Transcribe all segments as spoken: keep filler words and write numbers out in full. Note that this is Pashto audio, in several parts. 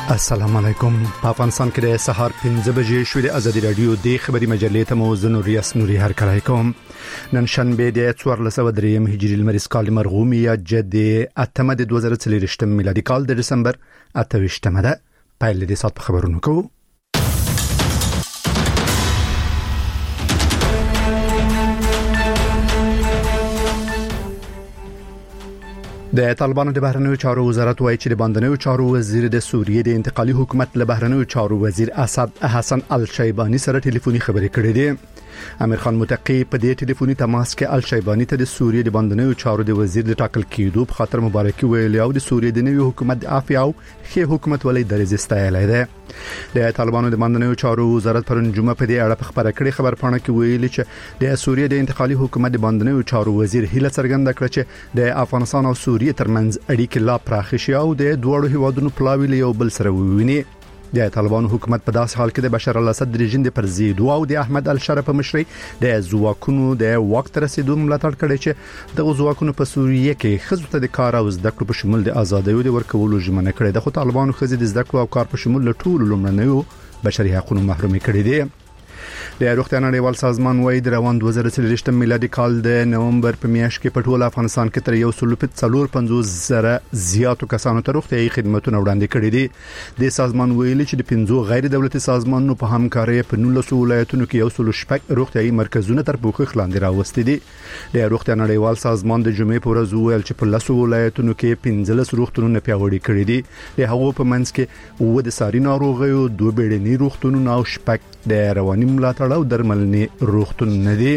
السلام علیکم. په افغانستان کې د سهار پنځه بجې شوې د ازادي رادیو د خبري مجلې ته موزن ریاس نوري هر کړای کوم. نن شنبه د څوارلس سوه درې هجری المریز کال مرغومی یا جد اتمه د دوه زره څلور میلادي کال د دسمبر اته ویشتمه ده. پایل د سات په خبرونو کوو. د طالبانو د بهرنیو چارو وزارت وایي چې د باندنیو چارو وزیر د سوریې د انتقالي حکومت له بهرنیو چارو وزیر اسد حسن الشیبانی سره ټلیفوني خبرې کړې دي. امیر خان متقی په دې ټلیفوني تماس کې الشیبانی ته د سوریې د باندنیو چارو د وزیر د ټاکل کېدو په خاطر مبارکي ویلې او د سوریې د نوي حکومت د عافیه او ښه حکومت ولې درځي ستایلې ده. د طالبانو د باندنیو چارو وزارت پرون جمعه په دې اړه په خبره کړې خبر پاڼه کې ویلي چې د سوریې د انتقالي حکومت د باندنیو چارو وزیر هیله څرګنده کړه چې د افغانستان او سوریې ترمنځ اړیکې لا پراخ شي او د دوه هیوادونو پلاوی له یو بل سره وویني. د طالبانو حکومت په داسې حال کې د بشار الاسد رژیم د پرزیدو او د احمد الشرف په مشرۍ د ځواکونو د وخت رسیدو ملاتړ کړي چې د ځواکونو په سوریه کې خزو ته د کار او زده کړو په شمول د آزادیو د ورکولو ژمنه کړې ده. خو طالبانو خزې د زده کړو او کار په شمول له ټولو لومړنیو بشري حقوقو محرومي کړي دي. د روغتیا نړیوال سازمان وايي د روان دوه زره څلور میلادي کال د نومبر په میاشت کې په ټول افغانستان کې تر یو سل څلور پنځوس زره زیاتو کسانو ته روغتيایي خدماتونه وړاندې کړي دي. د سازمان ویلي چې د پنځو غیر دولتي سازمانونو په همکارۍ په نولس ولایتونو کې یو سل شپږ روغتيایي مرکزونه تر پوښښ لاندې راوستي دي. د روغتیا نړیوال سازمان د جمعې په ورځ ویل چې په لس ولایتونو کې پنځلس روغتونونه پیاوړي کړي دي. د هغو په منځ کې و د ساري ناروغیو دوه بیړني روغتونونه او شپږ د رواني ملاتړ او درملنې روغتون ندي.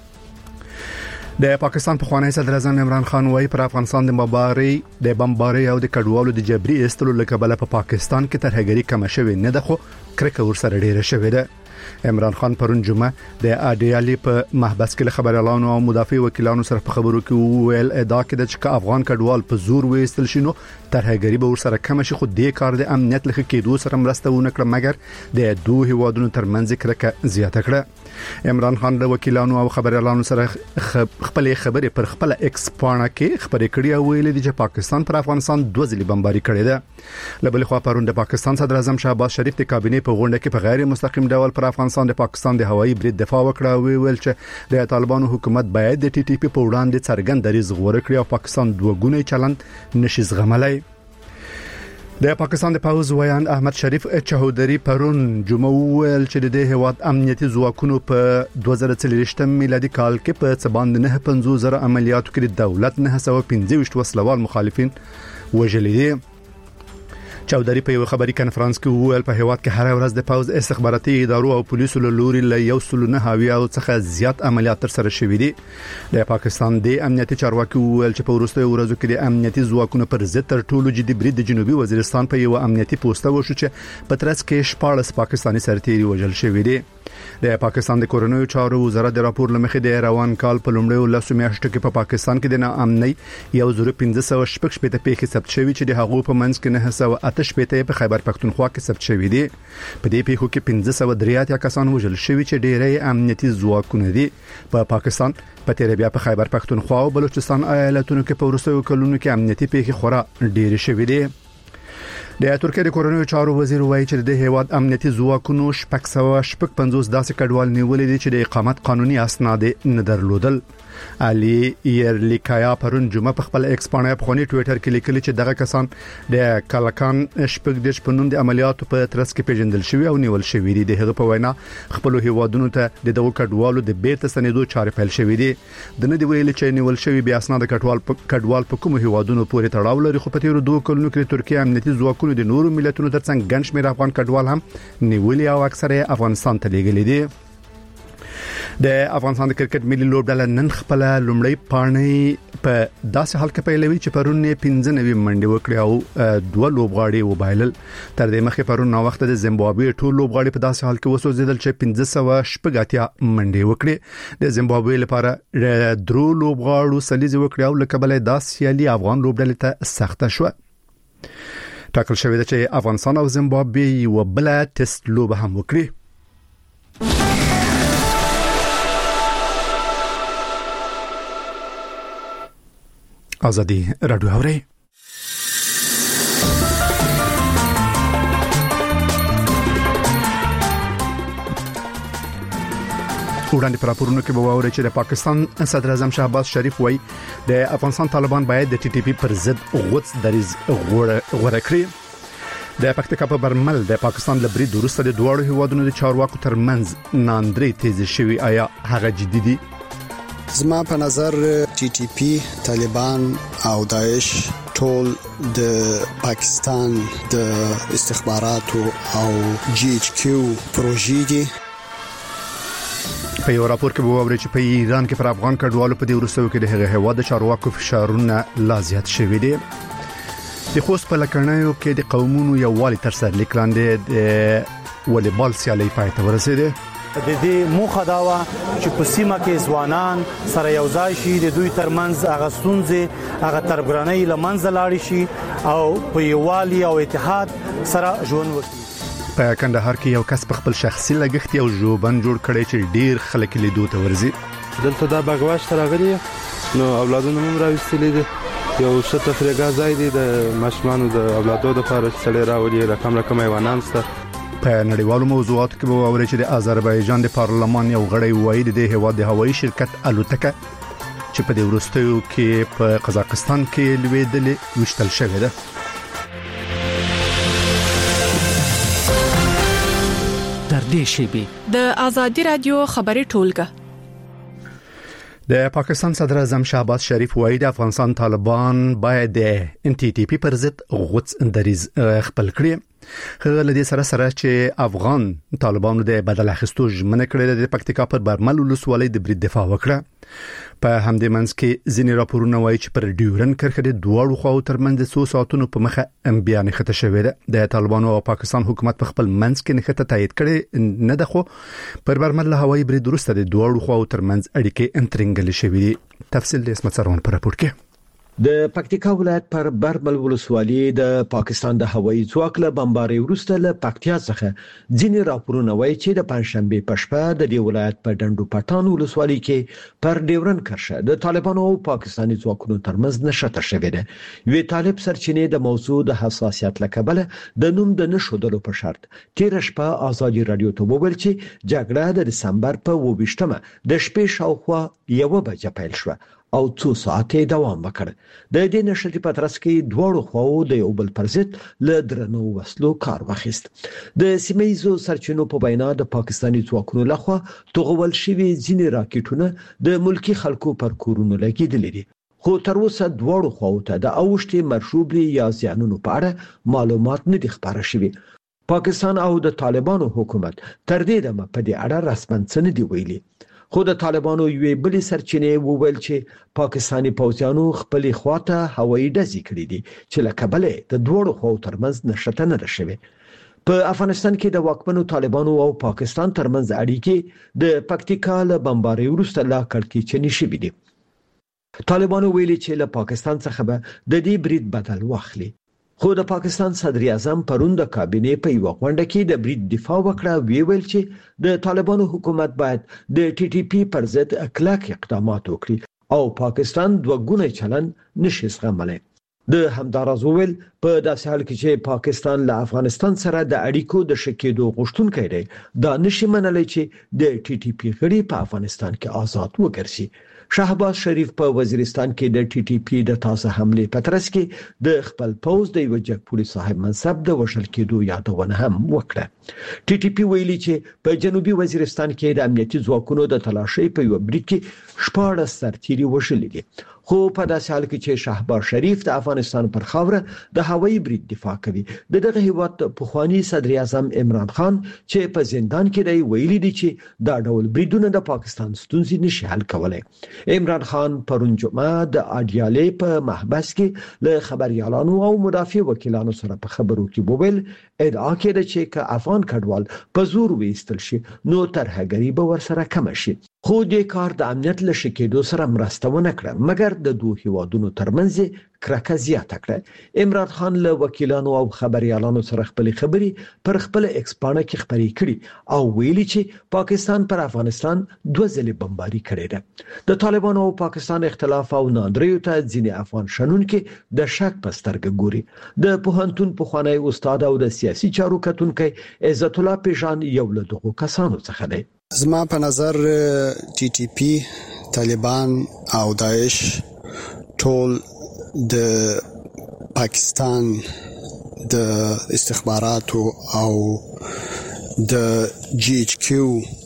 د پاکستان په خوانی صدر اعظم عمران خان وايي پر افغانستان د مباري د بمباري او د کډوالو د جبري استلو لکبله په پاکستان کې ترهګری کم شوی نه ده خو کرکه ور سره ډیره شوی ده. عمران خان پرون جمعه د اډیالي په محبس کې خبريالانو او مدافع وکیلانو سره په خبرو کې ویل ادا کړ چې افغان کډوال په زور وېستل شنو ترهګری به ور سره کم شي خو د کار د امنیت لخوا کېدو سره مرسته ونه کړ مګر د دوه هیوادونو ترمنځ کرکه زیاته کړه. عمران خان د وکیلانو او خبريالانو سره خپل خبرې پر خپل ایکس پاڼه کې خبرې کړې او ویل دي چې پاکستان پر افغانستان دوه ځلې بمباري کړې ده. لبل خو پرون د پاکستان صدر اعظم شهباز شریف د کابینې په غونډه کې په غیر مستقیم ډول پر افغانستان د پاکستان د هوایي برید دفاع وکړه او ویل چې د طالبانو حکومت باید د ټي ټي پی په وړاندې څرګند دریځ غوړه کړي او پاکستان دوه ګونی چلند نشي زغملای. د پاکستان د پاوز ویان احمد شریف چوهدری پرون جمعه ویل چې د هیواد امنیتي ځواکونو په دوه زره څلور میلادي کال کې په څباند نه پنځوس زره عملیاتو کې د دولت نه سوه پنځه وسلوال مخالفین وژلي دي. چودري په یو خبري کانفرنس کې ویل په هیواد کې هر ورځ د پاوز استخباراتي ادارو او پولیسو له لوري له یو سل نه هاوی او څخه زیات عملیات تر سره شوې دي. د پاکستان د امنیتي چارواکي ویل چې په وروستیو ورځو کې د امنیتي ځواکونو پر ضد تر ټولو جدي برید د جنوبي وزیرستان په یو امنیتي پوسټ وشو چې په ترڅ کې شپږ پاکستاني سرتیري وژل شوې دي. د پاکستان د کورونیو چارو وزارت د راپور لمخې د روان کال په لومړیو لسو میاشتو کې په پاکستان کې د ناامنۍ یو زره پنځه سوه شپږ شپږ پیښې ثبت شوې چې د هغو په منځ کې نه سوه اته شپږ په خیبر پختونخوا کې ثبت شوې دي. په دې پیښو کې پنځه سوه درې اتیا کسان وژل شوي چې ډېری امنیتي ځواکونه دي. په پاکستان په تیر بیا په خیبر پختونخوا او بلوچستان ایالتونو کې په وروستیو کلونو کې امنیتي پیښې خورا ډېرې شوې دي. د ترکیه د کورونیو چارو وزیر وایي چې د هیواد امنیتي ځواکونو شپږ سوه شپږ پنځوس داسې کډوال نیولې دي چې د اقامت قانوني اسناد نه درلودل. علي يرلیکایا پرون جمعه په خپل ایکس پاڼه په خونی ټوئیټر کې لیکلي چې دغه کسان د کلکان شپږ دیش په نوم د عملیاتو په ترڅ کې پیژندل شوی او نیول شوی دي. د هغه په وینا خپل هیوادونو ته د دغه کډوالو د بیرته ستنېدو چارې پیل شوې دي. د نه دی ویل چې نیول شوی بیا اسناد کډوال کډوال په کوم هیوادونو پورې تړاو لري خو په تیر دوه کلونو کې ترکیه امنیتي ځواکونو د نورو ملتونو ترڅنګ ګڼ شمېر افغان کډوال هم نیولي او اکثره افغانستان ته لیږلي دي. د افغانستان د کرکټ ملي لوبډله نن خپل لومړی پاڼې په داسې حال کې پیلوي چې پرون پنځه نوي منډي وکړي او دوه لوبغاړي وبایلل. تر دې مخکې پرون نو وخت د زیمبابوې ټول لوبغاړي په داسې حال کې وسوځیدل چې پنځه سوه شپږ اتیا منډي وکړي. د زیمبابوې لپاره درو لوبغاړو سلیزي وکړي او لکبل د سیالي افغان لوبډلې ته سخته شو. ټاکل شوی دی چې افغانستان او زیمبابوې یو بل ټیسټ لوبه هم وکړي. آزادی رادیو اوري وړاندې پر راپورونو کې به واوري چې د پاکستان صدر اعظم شهباز شریف وایي د افغانستان طالبان باید د ټي ټي پی پر ضد غوڅ دریز غوړه کړي. د پکتیکا په برمل د پاکستان له برید وروسته د دوه هیوادونو د چارواکو ترمنځ ناندري تیز شوی، آیا هغه جدي دي؟ زما په نظر ټي ټي پی، طالبان او داعش ټول د پاکستان د استخباراتو او جی ایچ کیو پروژې دي. په یو راپور کې به واوري چې په ایران کې پر افغان کډوالو په دې ورسو کې د هغه هوا د چارواکو فشارونه لا زیات شوي دي. د خوست په لکړنیو کې د قومونو یووالي تر سرلیک لاندې د والیبال سیالي پای ته ورسېده. د دې موخه دا و چې په سیمه کې ځوانان سره یو ځای شي، د دوی ترمنځ هغه ستونزې هغه تربګرانۍ لمنځه لاړې شي او په یووالي او اتحاد سره ژوند وکړي. په کندهار کې یو کس په خپل شخصي لګښت یو ژوبن جوړ کړی چې ډیر خلک لیدو ته ورځي. دلته دا باغواش راغلی نو اولادونو هم راوستلې دي، یو څه تفریګا ځای دی د ماشومانو د اولادو لپاره چې راولي رقم رقم ایوانان سره. په نړیوالو موضوعاتو کې به واوري چې د آذربایجان د پارلمان یو غړی وایي د هیواد د هوایي شرکت الوتکه چې په دې وروستیو کې په قزاقستان کې لویدلې وشتل شوې ده. در دې شیبي د آزادي رادیو خبري ټولګه. د پاکستان صدر اعظم شهباز شریف وایي د افغانستان طالبان باید د ان ټي ټي پی پر ضد غوڅ دریز خپل کړي. هغه لدې سره سره چې افغان طالبانو د بدل اخیستو ژمنه کړې د پکتیکا پر برمل ولسوالۍ د برید دفاع وکړه. په همدې منځ کې ځینې راپورونه وایي چې پر ډیورن کرښه د دوه خواو ترمنځ څو ساعتونو په مخه بیان خته شوې ده. د طالبانو او پاکستان حکومت په خپل منځ کې نخته تایید کړي نه ده، خو پر برمل له هوایي برید وروسته د دوه خواو ترمنځ اړیکې انترنګل شوې دي. تفصیل د اسمت سروان پر راپور کې. د پکتیکا ولایت پر برمل ولسوالۍ د پاکستان د هوایي ځواک له بمبارۍ وروسته له پکتیا څخه ځینې راپورونه وایي چې د پنځشنبه په شپه د دې ولایت په ډنډو پټان ولسوالۍ کې پر ډیورن کرښه د طالبانو او پاکستاني ځواکونو ترمنځ نښته شوې ده. وی طالب سرچینې د موضوع د حساسیت لکبله د نوم د نشودلو په شرط تیر شپه آزادي رادیو ته وویل چې جګړه د دسمبر په اووه د شپې شاوخوا یو بجې پیل شوه او څو ساعتې دوام وکړ. د دې نشټې په ترڅ کې دوه خواو د یو بل پر ضد له درنو وسلو کار واخیست. د سیمایزو سرچینو په وینا د پاکستاني ځواکونو لخوا توغول شوی ځینې راکټونه د ملکی خلکو پر کورونو لګیدلې دي، خو تر اوسه دوه خواو ته د اوښتي مرشوبري یا زیانونو په اړه معلومات نه دي خبره شوي. پاکستان او د طالبانو حکومت تر دې دمه په دې اړه رسماً څه نه دی ویلي، خو د طالبانو یوې بلې سرچینې وویل چې پاکستاني پوځیانو خپل خواته هوایي ډزې کړې دي چې له کبله د دوه خواو ترمنځ نښته نه ده شوې. په افغانستان کې د واکمنو طالبانو او پاکستان ترمنځ اړیکې د پکتیکا له بمبارۍ وروسته لا کړکېچنې شوې دي. طالبانو ویلي چې له پاکستان څخه به د دې برید بدل واخلي، خو د پاکستان صدر اعظم پرون د کابینې په یو غونډه کې د برید دفاع وکړه. وی ویل چې د طالبانو حکومت باید د ټي ټي پی پر ضد کلک اقدامات وکړي او پاکستان دوه ګونی چلن نشي زغملی. د همداراز ویل په داسې حال کې چې پاکستان له افغانستان سره د اړیکو د شکېدو غوښتونکی دی، دا نشي منلی چې د ټي ټي پی غړي په افغانستان کې آزاد وګرځي. شهباز شریف په وزیرستان کې د ټي ټي پی د تازه حمله په ترڅ کې د خپل پوز د یو جګپوري صاحب منصب د وشل کېدو یادونه هم وکړه. ټي ټي پی ویلي چې په جنوبي وزیرستان کې د امنیتي ځواکونو د تلاشي په یو برید کې شپږ سرتیري وشلې دي، خو په داسې حال کې چې شهباز شریف د افغانستان پر خاوره د هوایي برید دفاع کوي، د دغه هیواد پخوانی صدر اعظم عمران خان چې په زندان کې دی ویلي دي چې دا ډول بریدونه د پاکستان ستونزې نشي حل کولای. عمران خان پرون جمعه د اډیالې په محبس کې له خبريالانو او مدافع وکیلانو سره په خبرو کې وویل ادعا کړه چې که افغان کډوال په زور وېستل شي نو ترهګری به ورسره کم شي، خو د کار د امنیت له شکېدو سره مرسته ونه کړه، مګر د دوه هیوادونو ترمنځ کرکه زیاته کړه. عمران خان له وکیلانو او خبريالانو سره خپل خبري پر خپل ایکس پاڼه کې خبري کړي او ویلي چې پاکستان پر افغانستان دوه ځلې بمباري کړې ده. د طالبانو او پاکستان اختلاف او ناندریو ته ځینې افغان شنونکو د شک په سترګه ګوري. د پوهنتون پخوانی استاد او د سیاسي چارو کتونکو عزت الله پیژان یو له دغو کسانو څخه دی. زما په نظر ټي ټي پی، طالبان او داعش ټول د پاکستان د استخباراتو او د جی ایچ کیو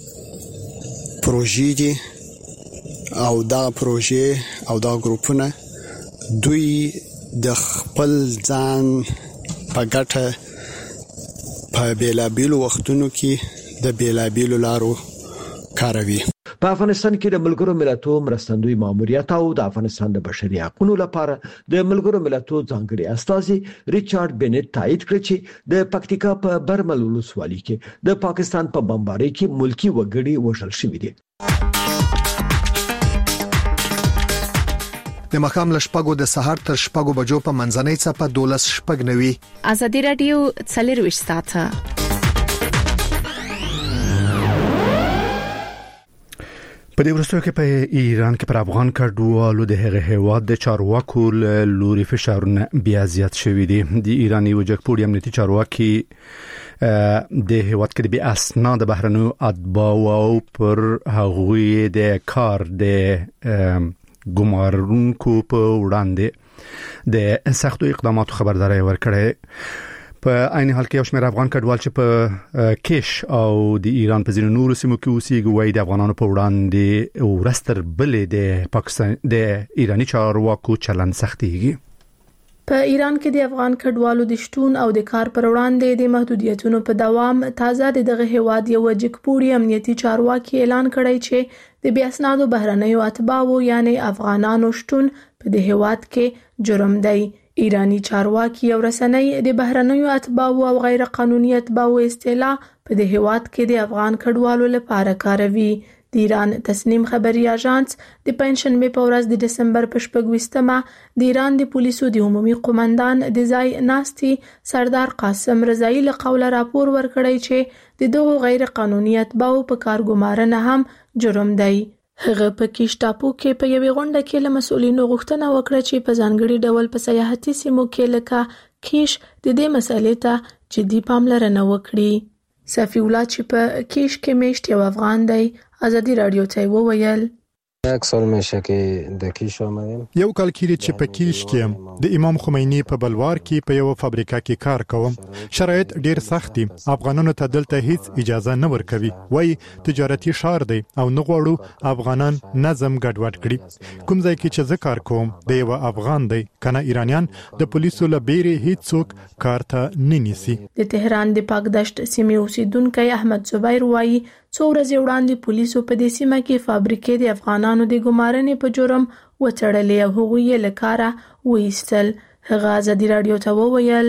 پروژې دي او دا پروژې او دا ګروپونه دوی د خپل ځان په ګټه په بیلابیلو وختونو کې د بیلابیلو لارو کاروي. په افغانستان کې د ملګرو ملتونو مرستندوی ماموریت او د افغانستان د بشري حقوقو لپاره د ملګرو ملتونو ځانګړي استازي ریچارډ بنټ تایید کړ چې د پکتیکا په برمل ولسوالۍ کې د پاکستان په بمبارۍ کې ملکی وګړي وژل شوي دي. د مخام لشپګو د سحر تر شپګو بجو په منځنۍ څپه دولس شپګ نوي. ازادي رادیو څلرويشت ساعته په دې ورځو کې په ایران کې پر افغان کډوالو د هغه هیواد د چارواکو لوري فشارونه بیا زیات شوي دي. د ایرانی وجګپوري امنیتي چارواکي د هیواد کې د بیا اسناد بهرنیو اتباعو پر هغوی د کار د ګمارونکو په وړاندې د سختو اقداماتو خبرداري ورکړه. په عین حال کې یو شمېر افغان کډوال چې په کیش او د ایران په ځینو نورو سیمو کې اوسېږي وایي د افغانانو په وړاندې ورستر بلې د پاکستان د ایرانی چارواکو چلن سختيږي. په ایران کې د افغان کډوالو د شتون او د کار پر وړاندې د محدودیتونو په دوام تازه دغه هیواد یو وجګپوري امنیتي چارواکي اعلان کړی چې د بیا اسنادو بهرنیو اتباعو یعنی افغانانو شتون په دې هیواد کې جرم دی. ایرانی چارواکي او رسنۍ د بهرنیو اتباعو او غیر قانوني اتباعو اصطلاح په دې هیواد کې د افغان کډوالو لپاره کاروي. د ایران تسنیم خبري اژانس د پنځشنبه په ورځ د دسمبر په شپږویشتمه د ایران د پولیسو د عمومي قومندان د ځای ناستي سردار قاسم رضایی له قوله راپور ورکړی چې د دغو غیر قانوني اتباعو په کارګمارنه هم جرم دی. هغه په کیش ټاپو کې په یوې غونډه کې له مسؤلینو غوښتنه وکړه چې په ځانګړي ډول په سیاحتي سیمو کې لکه کیش د دې مسلې ته جدي پاملرنه وکړي. صفی الله چې په کیش کې میشت یو افغان دی ازادي رادیو ته وویل یک سال میشه که د کیش آمدیم. یو کال کېږي چې په کیش کې د امام خمینی په بلوار کې په یو فابریکه کې کار کوم. شرایط ډیر سخت دي. افغانانو ته دلته هیڅ اجازه نه ورکوي. وای تجارتي ښار دی او نه غواړو افغانان نظم ګډوډ کړي. کوم ځای کې چې زه کار کوم د یو افغان دی کنه ایرانیان د پولیسو لبیري هیڅ څوک کار ته نه نیسي. د تهران د پاکدشت سیمې اوسیدونکو احمد زبیر وایي څو ورځې وړاندې پولیسو په دې سیمه کې فابریکې د افغانانو د ګمارنې په جرم وتړلې او هغوی یې له کاره وایستل. هغه ازادي رادیو ته وویل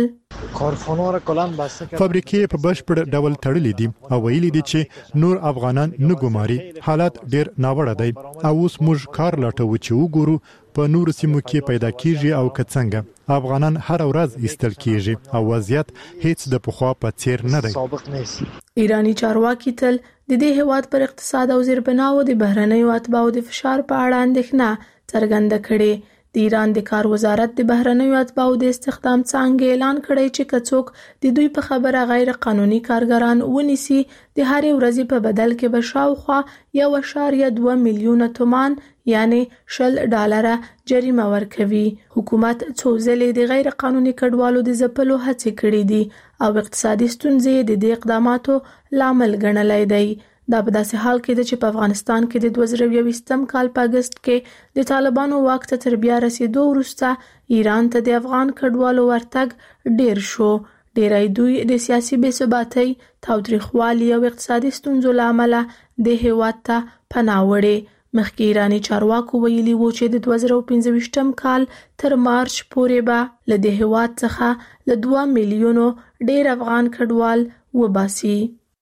فابریکې په بشپړ ډول تړلې دي او ویلي دي چې نور افغانان نه ګماري. حالات ډیر ناوړه دي او اوس موږ کار لټوو چې وګورو په نور سیمو کې پیدا کیږي او کڅنګ افغانان هر ورځ ایستل کیږي او وضعیت هیڅ د پخوا په څیر نه دی. ایرانی چارواکي تل د دې هیواد پر اقتصاد او زیربناو د بهرنیو اتباعو د فشار په اړه اندېښنه څرګنده کړې. د ایران د کار وزارت د بهرنیو اتباعو د استخدام څانګې اعلان کړی چې کڅوک د دوی په خبره غیر قانوني کارګران ونیسي د هرې ورځې په بدل کې به شاوخوا یو اعشاریه دوه میلیونه تومان یعنی شل ډالره جریمه ورکوي. حکومت څو ځلې د غیر قانوني کډوالو د ځپلو هڅې کړې دي او اقتصادي ستونزې د دې اقداماتو لامل ګڼلای دی. دا په داسې حال کې ده چې په افغانستان کې د دوه زره یوویشتم کال په اگست کې د طالبانو واک ته تر بیا رسیدو وروسته ایران ته د افغان کډوالو ورتګ ډیر شو. ډیری دوی د سیاسي بې ثباتۍ، تاوتریخوالي او اقتصادي ستونزو له امله د هیواد ته پناه وړي. مخکې ایرانی چارواکو ویلي وو چې د دوه زره پنځویشتم کال تر مارچ پورې به له دې هیواد څخه له دوه میلیونو ډیر افغان کډوال وباسي.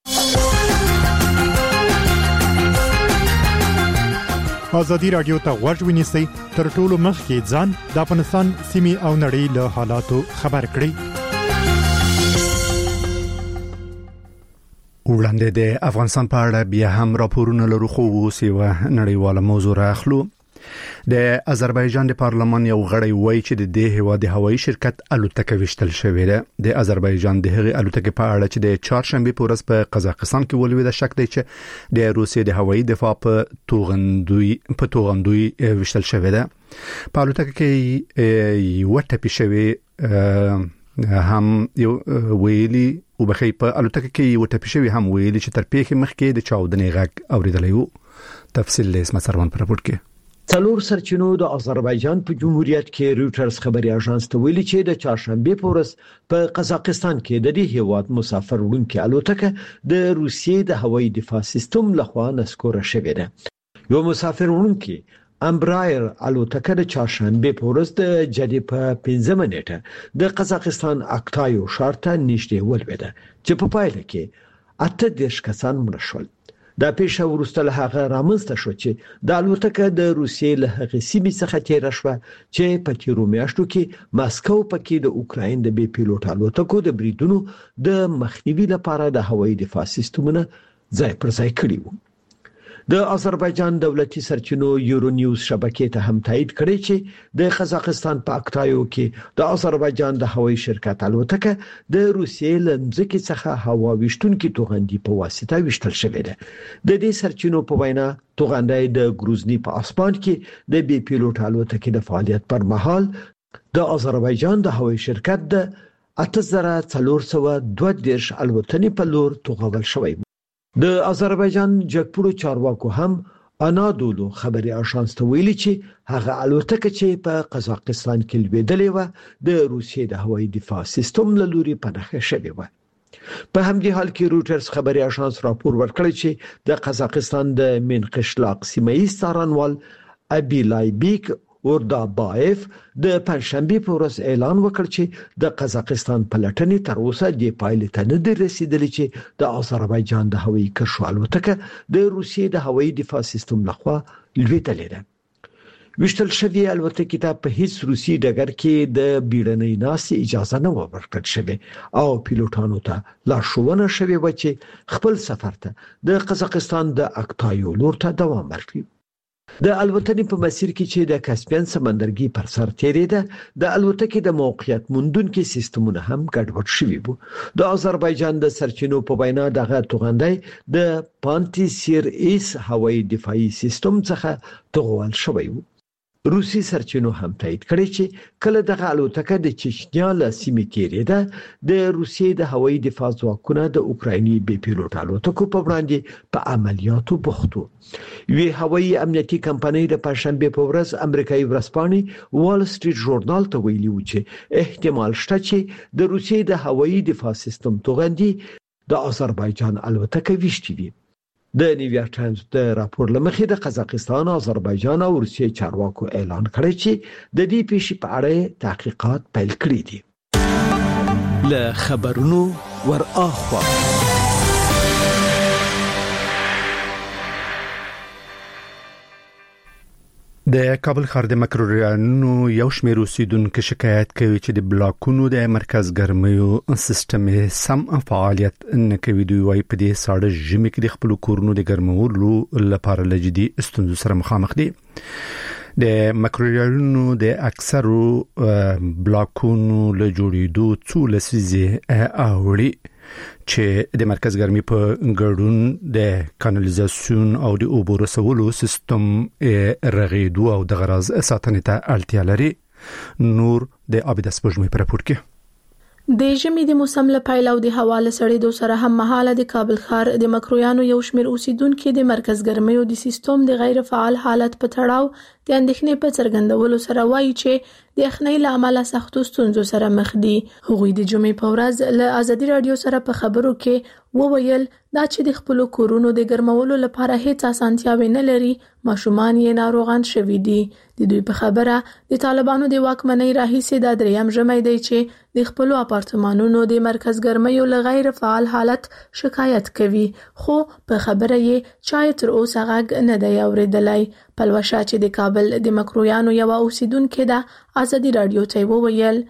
ازادي رادیو ته غوږ ونیسئ تر ټولو مخکې ځان د افغانستان سیمې او نړۍ له حالاتو خبر کړئ. وړاندې د افغانستان په اړه بیا هم راپورونه لرو خو اوس یو نړیواله موضوع راخلو. د آذربایجان د پارلمان یو غړی وایي چې د دې هوا د هوایي شرکت الوتکه وشتل شوې ده. د آذربایجان د هغې الوتکې په اړه چې د چهارشنبه په ورځ په قزاقستان کې ولوېده شک دی چې د روسیې د هوایي دفاع په توغندوی په توغندوی وشتل شوې ده. په الوتکه کې یو ټپي شوی هم یو ویلي او بخې په الوتکه کې یو ټپي شوی هم ویلي چې تر پیښې مخکې د چاودنې غږ اوریدلی وو. تفصیل له اسمت سروان پر راپور کې. څلور سرچینو د آذربایجان په جمهوریت کې رويټرز خبري اژانس ته ویلي چې د چهارشنبه په ورځ په قزاقستان کې د دې هیواد مسافر وړونکي الوتکه د روسیې د هوایي دفاع سیستم لخوا نسکوره شوې ده. یو مسافر وړونکي امبرایر الوتکه د چهارشنبه په ورځ د جدي په پنځمه نیټه د قزاقستان اکتایو ښار ته نږدې ولوېده چې په پایله کې اته دیرش کسان مړه شول. دا پیښه وروسته له هغه رامنځته شو چې د الوتکه د روسیې له هغې سیمې څخه تېره شوه چې په تیرو میاشتو کې ماسکو پکې د اوکراین د بي پیلوټ الوتکو د بریدونو د مخنیوي لپاره د هوایي دفاع سیستمونه ځای پر ځای کړي وو. د آذربایجان دولتي سرچینو یورو نیوز شبکې ته هم تایید کړی چې د قزاقستان په اکتایو کې د آذربایجان د هوایي شرکت الوتکه د روسیې له ځمکې څخه هوا ویشتونکي توغندي په واسطه ویشتل شوې ده. د دې سرچینو په وینا توغندي د گروزني په اسمان کې د بي پیلوټ الوتکې د فعالیت پر مهال د آذربایجان د هوایي شرکت د اته زره څلور سوه دوه دیرش الوتنې په لور توغول شوی. د آذربایجان جګپوړو چارواکو هم انادولو خبري اژانس ته ویلي چې هغه الوتکه چې په قزاقستان کې لویدلې و د روسیې د هوایي دفاع سیستم له لوري په نښه شوې و. په همدې حال کې رويټرز خبري اژانس راپور ورکړی چې د قزاقستان د منقشلاق سیمایي څارنوال ابیلایبیک اوردابایف د پنځشنبه په ورځ اعلان وکړ چې د قزاقستان پلټنې تر اوسه د پایلې ته نه دی رسیدلې چې د آذربایجان د هوایي کرښو الوتکه د روسیې د هوایي دفاع سیستم لخوا لویدلې ده. وشتل شوی الوتکې ته په هیڅ روسي ډګر کې د بیړنۍ ناستې اجازه نه ورکړل شوې او پیلوټانو ته لارښوونه شوې و چې خپل سفر ته د قزاقستان د اکتایو لور ته دوام ورکړي. د الوتنې په مسیر کې چې د کاسپین سمندرګي پر سر تیریده د الوتکې د موقعیت موندونکو سیستمونه هم ګډوډ شوي وو. د آذربایجان د سرچینو په وینا دغه توغندي د پانتی سیر ایس هوایي دفاعي سیستم څخه توغول شوی وو. روسي سرچینو هم تایید کړی چې کله دغه الوتکه د چچنیا له سیمې تیریده د روسیې د هوایي دفاع ځواکونه د اوکرایني بي پیلوټ الوتکو په وړاندې په عملیاتو بوخت وو. وی هوایي امنیتي کمپنۍ د پنځشنبه په ورځ امریکایي ورځپاڼې وال سټریټ ژورنال ته ویلي و چې احتمال شته چې د روسیې د هوایي دفاع سیستم توغندي د آذربایجان الوتکه ویشتي وي. د نیویارک ټایمز د راپور لمخې د قزاقستان، آذربایجان او روسیې چارواکو اعلان کړی چې د دې پیښې په اړه تحقیقات پیل کړي دي. له خبرونو ور اخوا د کابل ښار د مکروریانو یو شمېر اوسیدونکو شکایت کوي چې د بلاکونو د مرکز ګرمیو سیستم سم فعالیت نه کوي. دوی وايي په دې ساړه ژمي کې د خپل کورونو د ګرمولو لپاره لجدي ستونزو سره مخامخ دي. د مکروریانو د اکثرو بلاکونو له جوړېدو څو لسیزې اوړي چې د مرکز ګرمي په ګډون د کانالیزاسیون او د اوبو رسولو سیستم رغېدو او د غراز ساتنې ته اړتیا لري. نور د عابد سپوږمۍ په راپور کې. د ژمي د موسم له پیل او د هوا له سړېدو سره هم مهاله د کابل ښار د مکرویانو یو شمېر اوسیدونکو د مرکز ګرمیو د سیستم د غیر فعال حالت په تړاو د اندېښنې په څرګندولو سره وایي چې د یخنۍ له امله سختو ستونزو سره مخ دي. هغوی د جمعې په ورځ له ازادي رادیو سره په خبرو کې وویل دا چې د خپل کورونو د ګرمولو لپاره هیڅ اسانتیاوې نه لري، ماشومان یې ناروغان شوي دي. د دوی په خبره د طالبانو د واکمنۍ راهیسې دا دریم ژمی دی چې د خپل اپارتمانونو د مرکز ګرمیو له غیر فعال حالت شکایت کوي، خو په خبره یې چا تر اوسه غږ نه دی اوریدلی. پلوشه چې د کابل د مکرویانو یو اوسیدونکو د ازادي رادیو ته وویل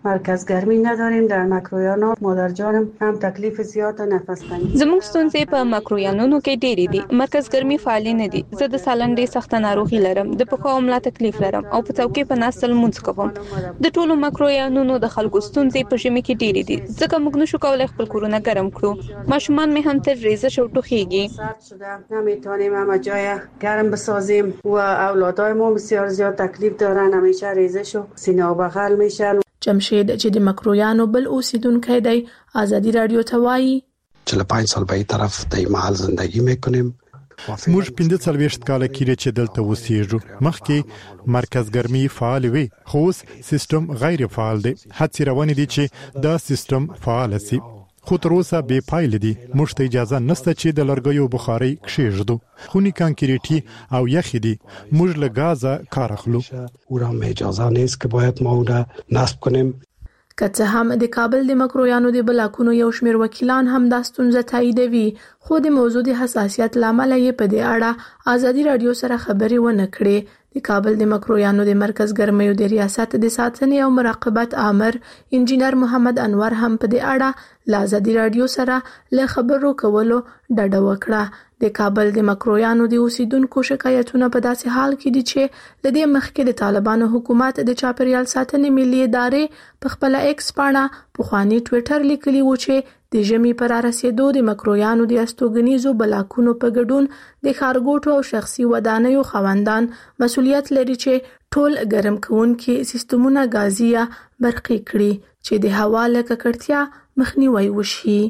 مرکز گرمی نداریم. در مکرویانو مادر جانم هم تکلیف زیات نفس تنګي. زموږ ستونزې په مکرویانونو کې ډېرې دي. مرکز ګرمي فعال نه دي. زه د سالنډې سخت ناروغي لرم، د پخوا عمله تکلیف لرم او په څوکۍ په ناستل مونږ کوم. د ټولو مکرویانونو د خلکو ستونزې په ژمي کې ډېرې دي. ځکه موږ نشو کولای خپل کورونه ګرم کړو. ماشومان مې هم تر ریزش او ټوخیږي. نمیتونیم همه جای گرم بسازیم و اولادای ما بسیار زیاد تکلیف دارن، همیشه ریزش و سینه و بغل میشن. جمشید چې د مکرویانو بل اوسیدونکو دی آزادی رادیو ته وایي چې له پنځه سال به طرف د محل زندگی میکنیم. موږ پنځه څلوېښت کاله کېږي چې دلته اوسېږو. مخکې مرکز ګرمي فعال وي، خو اوس سیستم غیر فعال دی. هڅې روانې دي چې دا سیستم فعال شي، خو تر اوسه بې پایلې دي. موږ ته اجازه نشته چې د لرګیو بخاري کښېږدو. خونې کانکریټي او یخې دي. موږ له غازه کار اخلو. او را اجازه نیست که باید ما اون نصب کنیم. که څه هم د کابل د مکرویانو د بلاکونو یو شمېر وکیلان هم دا ستونزه تاییدوي، خو د موضوع د حساسیت لامل یې په دې اړه آزادي رادیو سره خبرې ونه کړې. د کابل د مکرویانو د مرکز ګرمیو د ریاست د ساتنې او مراقبت آمر انجینر محمد انور هم په دې اړه له آزادي رادیو سره له خبرو کولو ډډه وکړه. د کابل د مکرویانو د اوسیدونکو شکایتونه په داسې حال کې دي چې لدې مخکې د طالبانو حکومت د چاپیریال ساتنې ملي ادارې په خپل ایکس پاڼه پخوانی ټویټر لیکلی و چې د ژمي پر رسیدو د مکرویانو د استوګنیزو بلاکونو په ګډون د ښارګوټو او شخصي ودانیو خاوندان مسؤلیت لري چې ټول ګرم کوونکي سیستمونه غازي یا برقي کړي چې د هوا له ککړتیا مخنیوي وشي.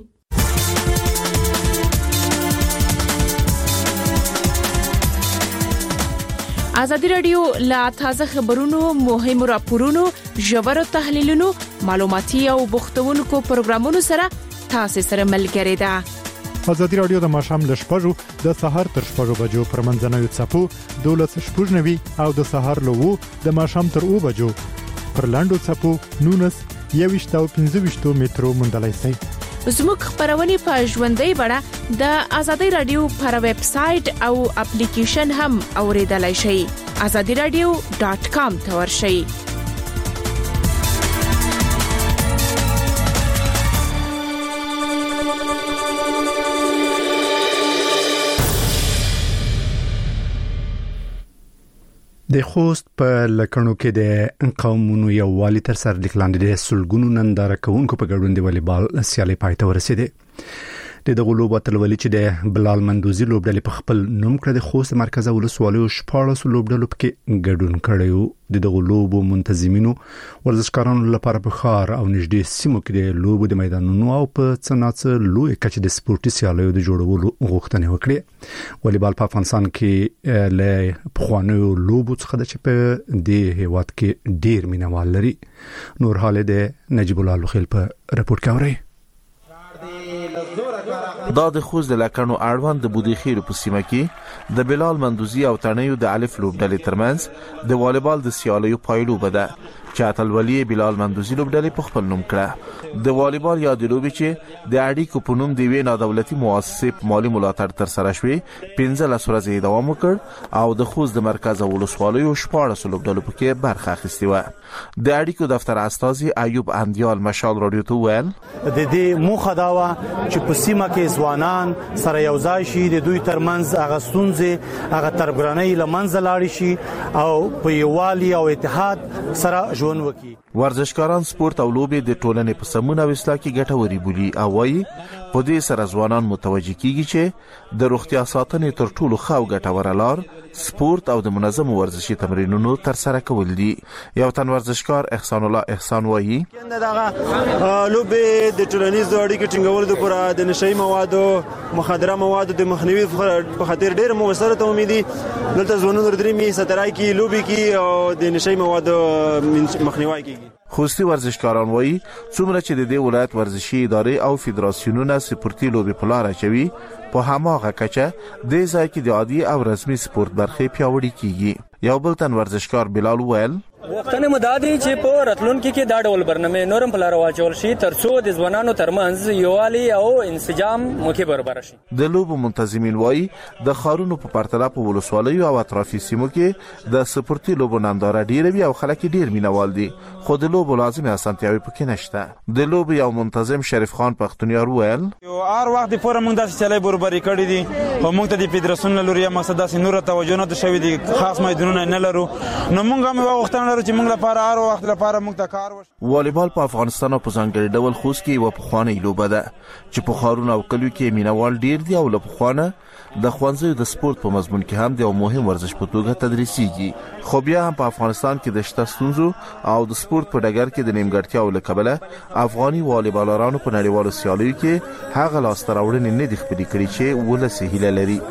آزادی رادیو لا تازه خبرونو، مهمو راپورونو، ژورو تحلیلونو، معلوماتي او بوختونکو پروګرامونو سره تاسو سره ملګری ده. آزادی رادیو د ماښام له شپږو د سهار تر شپږو بجو پر منځنوي څپو دولس شپږ نوي او د سهار له وو د ماښام تر اوو بجو پر لاندو څپو نونس یويشت او پنځه ویشت مترو موندلای شئ. زموږ خبرونه په ژوندۍ بڼه د آزادی رادیو پر ویب سټ او اپلیکیشن هم اوریدلای شئ. آزادی رادیو ډاټ کام ته ورشئ. د خوست په لکړو کې د قومونو یووالي تر سره لیکلاندې د سلګونو ننداره کوونکو په ګډون د والیبال سیالي پای ته ورسېده. د دغه لوبو اتلولي چې د بلال مندوزي لوبډلې په خپل نوم کړ د خوست مرکز ولسوالۍ شپاړس لوبډلو کې ګډون کړیو. د دغه لوبو منتظمینو ورزشکارانو لپاره په ښار او نږدې سیمو کې د لوبو د میدانونو او په څناڅه لوی کچې د سپورتي سیالیو د جوړولو غوښتنه وکړه. والیبال په افغانستان کې له پخوانیو لوبو څخه د چې په دې هیواد کې ډیر مینوال لري. نور حال د نجیب الله لوخیل په رپورټ کې اوري. دا د خوست د لکړو اړوند د بودی خیر په سیمه کې د بلال مندوزي او تڼیو د الف لوبډلې ترمنځ د والیبال د سیالیو پایلو بده چې اتلولي بلال مندوزي لوبډلې په خپل نوم کړه. د والیبال یا د لوبې چې د اړیکو په نوم د وی نه دولتي مؤسسې په مالی ملاتړ تر سره شوې پنځه لس ورځې دوام وکړ او د خوست د مرکز ولسوالۍ شپاړس لوبډلو پکې برخه اخیستې و. د اړیکو دفتر استاذي ایوب اندیال مشال رادیو ته ویل د دې موخه دا و چې په سیمه کې ځوانان سره یو ځای شي، د دوی ترمنځ هغه ستونزې هغه تربګرانۍ له منځه لاړې شي او په یووالي او اتحاد سره ژوند وکړي. ورزشکاران سپورت او لوبې د ټولنې په سمون او اصلاح کې ګټوري بولي او وايي په دې سره ځوانان متوجه کیږي چې د روغتیا ساتنې تر ټولو ښه او ګټوره لار سپورت او د منظم ورزشي تمرینونو تر سره کول دي. یو تن ورزشکار احسان الله احسان وايي دغه لوبې د ټولنیزو اړیکو ټینګولو لپاره د نشئی موادو مخدره موادو د مخنیوي په خاطر ډېر موثره تومي دي. دلته ځوانانو درېمي سترای کې لوبې کې او د نشئی موادو مخنیوي کوي. خوستی ورزشکاران وایي څومره چې د دې ولایت ورزشي ادارې او فدراسیونونه سپورتي لوبې په لار اچوي په هماغه کچه د ځای کې د عادي او رسمي سپورت برخې پیاوړې کیږي. یو بل تن ورزشکار بلال ویل وختونه مدادي چې په راتلونکو کې دا ډول برنامه نورم په لار واچول شي ترڅو د ځوانانو ترمنځ یووالي او انسجام مخې برابر شي. د لوبو منتظمین وایي د خارونو په پرتله په ولسوالیو او اطرافي سیمو کې د سپورتي لوبو ننداره ډیره وي او خلک ډیر مینوال دي، خو د لوبو لازمي اسانتیاوي پکې نشته. د لوبو یو منتظم شریف خان پښتونیار وویل یو هر وخت د فورم موږ داسې چلای برابري کړی دي، خو موږ ته د فدراسیون له لوري مقصد داسې نور توجه نه شوی دي، خاص میدانونه نه لرو، نو موږ هم وغوښتنه لرو چې موږ لپاره هر وخت لپاره موږ ته کار وشي. والیبال په افغانستان او په ځانګړي ډول خوست کې یوه پخوانۍ لوبه ده چې په ښارونو او کلیو کې مینوال ډیر دي او له پخوانه د ښوونځیو د سپورت په مضمون کې هم د یو مهم ورزش په توګه تدریسیږي، خو بیا هم په افغانستان کې د شته ستونزو او د سپورت په ډګر کې د نیمګړتیاو له کبله افغاني والیبالرانو په نړیوالو سیالیو کې هغه لاسته راوړنې نه دي خپلې کړې چې ولس یې هیله لري.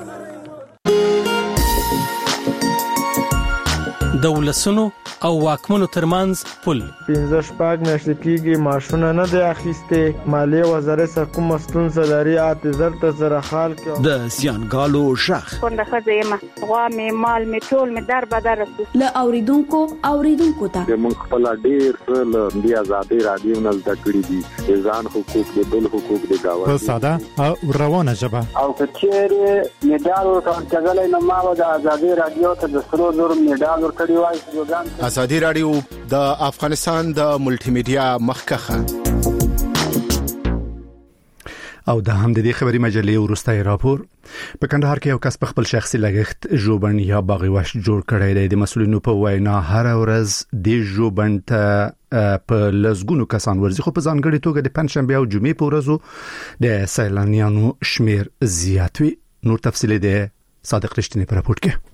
د ولسونو او واکمنو ترمنځ پل پنځه شپږ میاشتې کېږي معاشونه نه دی اخیستې، مالیې وزارت سره کومه ستونزه لري، اته زر ته زره خال کې د زیانګالو غږ پنده ښځه یم، غوا مې مال مې ټول مې در بدر رسو له اوریدونکو اوریدونکو ته موږ خپل ډیر څه له دې آزادۍ راډیو نه زده کړي دي، د ځان حقوق د بل حقوق د گاونډي په ساده او روانه ژبه او کچېره میډال ورکړل نو ما د آزادۍ راډیو ته د سرو زر میډال ورکړی وای. آزادۍ راډیو د افغانستان د ملټي میډیا مخکخه او د هم د دې خبري مجلې ورستای راپور په کندهار کې یو کس په خپل شخصي لګښت ژوبن یا باغی وحش جوړ کړی دی. د مسولینو په وینا هر ورځ د ژوبن ته په لزګونو کسان ورځي، خو په ځانګړي توګه د پنځشنبه او جمعې په ورځو د سیلانیانو شمیر زیات وي. نور تفصیل دی صادق رښتینی په راپور کې.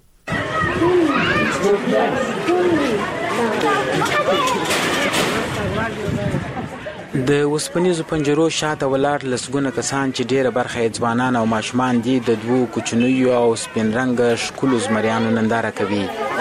د وسپنیزو پنجرو شاته ولاړ لسګونه کسان چې ډیره برخه یې ځوانان او ماشومان دي د دوو کوچنیو او سپین رنګه ښکلو زمریانو ننداره کوي.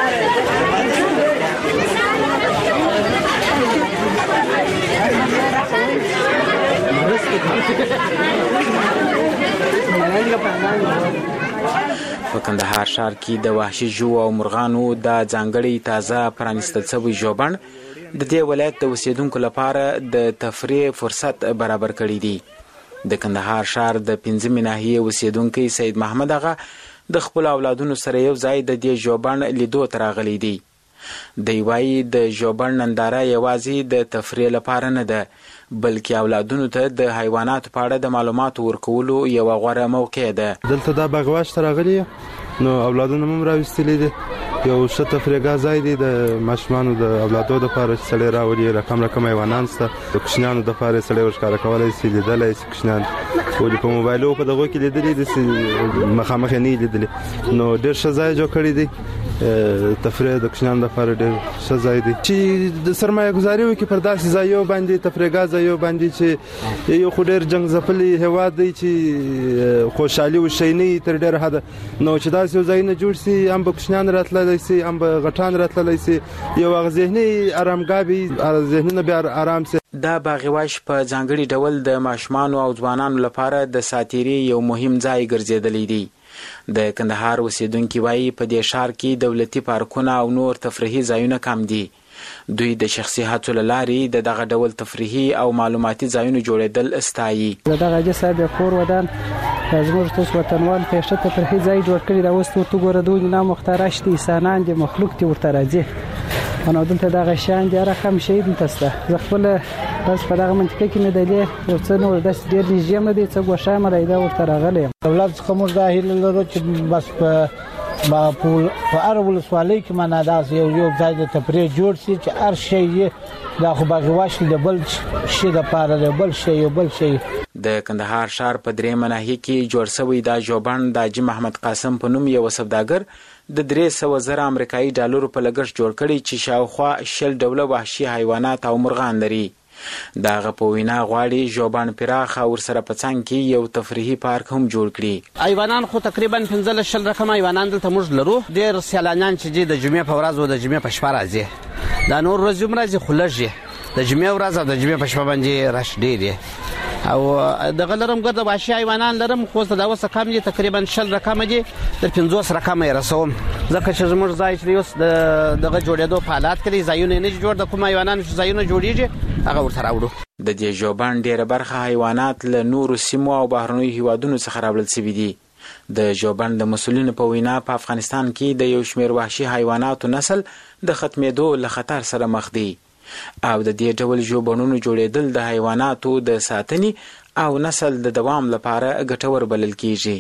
په کندهار ښار کې د وحشي ژوو او مرغانو د ځانګړي تازه پرانیستل شوی ژوبڼ د دې ولایت د اوسیدونکو لپاره د تفریح فرصت برابر کړی دی. د کندهار ښار د پنځمې ناحیې اوسیدونکی سید محمد اغا د خپل اولادونو سره یو ځای د دې ژوبڼ لیدو ته راغلی دی. دی وایي د ژوبڼ ننداره یوازې د تفریح لپاره نه ده، بلکې اولادونو ته د حیواناتو په اړه د معلوماتو ورکولو یوه غوره موقع ده. دلته دا باغواش ته راغلی نو اولادونه هم راوستلي دي، یو ښه تفریحګاه ځای دی د ماشومانو د اولادو دپاره چې سړی راولي، رقم رقم حیوانان شته، د کوچنیانو دپاره یې سړی ورښکاره کولی شي، لیدلی شي کوچنیان، ولې په موبایلو په دغو کې لیدلي دي، مخامخ یې نه یې لیدلي، نو ډېر ښه ځای جوړ کړی دی. تفریح د کوچنیانو لپاره ډېر ښه ځای دی چې د سرمایه ګزاري وکړي پر داسې ځایو باندې، تفریحګاه ځایو باندې چې یو خو ډېر جنګ ځپلی هېواد دی چې خوشحالي وشی نه وي تر ډېره حده، نو چې داسې یو ځایونه جوړ شي، هم به کوچنیان راتللی شي، هم به غټان راتللی شي، یو هغه ذهني ارامګاه وي، ذهنونه بیا ارام شي. دا باغواش په ځانګړي ډول د ماشومانو او ځوانانو لپاره د ساتیري یو مهم ځای ګرځېدلی دی. د کندهار اوسیدونکي وایي په دې ښار کې دولتي پارکونه او نور تفریحي ځایونه کم دي. دوی د شخصي هڅو له لارې د دغه ډول تفریحي او معلوماتي ځایونو جوړېدل ستایي. د دغه حاجي صاحب کور ودان زموږ تاسو وطنوال ته ښه تفریحي ځای جوړ کړی دا اوس ورته ګوره دوی نه مخترع شي، انسانان دي، مخلوق دي ورته راځي، نو دلته دغه شیان دي رقم شي دلته سته. زه خپل بس په دغه منطقه کې مې دی یو څه نور داسې ډېر نږدې مې دی څه ګوښه مې دی دا ورته راغلی یم. دولت څخه موږ دا هیله لرو چې بس په په هر ولسوالۍ کې معنا داسې یو یو ځای د تفریح جوړ شي چې هر شی یې دا خو باغواش د بل شي دپاره د بل شی یو بل شی. د کندهار ښار په درېیمه ناحیې کې جوړ شوی دا ژوبڼ د حاجي محمد قاسم په نوم یوه سوداګر د درې سوه زره امریکایي ډالرو په لګښت جوړ کړی چې شاوخوا شل ډوله وحشي حیوانات او مرغان لري. د هغه په وینا غواړي ژوبڼ پراخ او ورسره په څنګ کې یو تفریحي پارک هم جوړ کړي. حیوانان خو تقریبا پنځلس شل رقم حیوانان دلته موږ لرو. ډېر سیلانیان چې دي د جمعې په ورځ او د جمعې په شپه راځي، دا نور ورځې هم راځي خو لږ د جمعې ورځ او د جمعې په شپه باندې رش ډېر دی. او دغه لرم ګرد وحشي حیوانات لرم خو دا اوس کم دي تقریبا شل رقم دي تر پنځوس رقم یې رسوم ځکه چې زموږ ځای چې اوس دغه جوړېدو په حالات کې ځایونه نه جوړ د کوم حیواناتو چې ځایونه جوړیږي هغه ورته راوړو. د دې ژوبڼ ډیره برخه حیوانات له نورو سیمو او بهرنیو هیوادونو څخه راوړل شوي دي. د ژوبڼ د مسؤلینو په وینا په افغانستان کې د یو شمېر وحشي حیواناتو نسل د ختمېدو له خطر سره مخ دی او د دې ډول ژوبڼونو جوړېدل د حیواناتو د ساتنې او نسل د دوام لپاره ګټور بلل کیږي.